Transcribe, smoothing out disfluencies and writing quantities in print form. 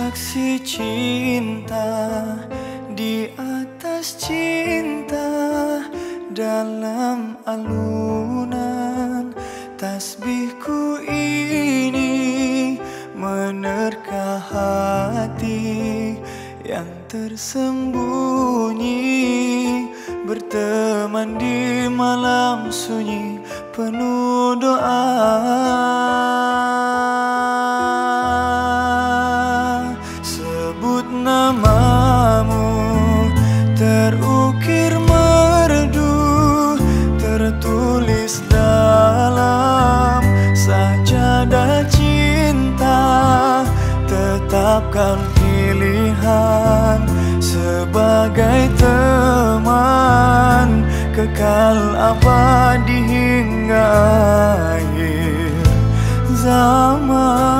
saksi cinta di atas cinta, dalam alunan tasbihku ini menerka hati yang tersembunyi, berteman di malam sunyi penuh doa. Sebut namamu terukir merdu, tertulis dalam sajadah cinta. Tetapkan pilihan sebagai teman kekal abadi hingga akhir zaman.